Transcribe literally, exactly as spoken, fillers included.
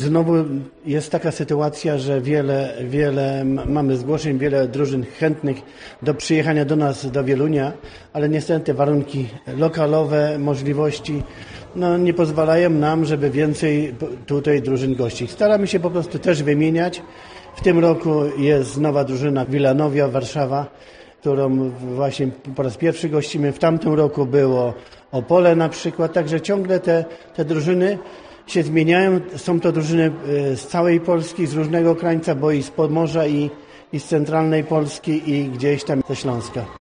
Znowu jest taka sytuacja, że wiele, wiele mamy zgłoszeń, wiele drużyn chętnych do przyjechania do nas, do Wielunia, ale niestety warunki lokalowe, możliwości no, nie pozwalają nam, żeby więcej tutaj drużyn gościć. Staramy się po prostu też wymieniać. W tym roku jest nowa drużyna Wilanowia, Warszawa, którą właśnie po raz pierwszy gościmy. W tamtym roku było Opole na przykład, także ciągle te, te drużyny się zmieniają. Są to drużyny z całej Polski, z różnego krańca, bo i z Pomorza, i, i z centralnej Polski, i gdzieś tam ze Śląska.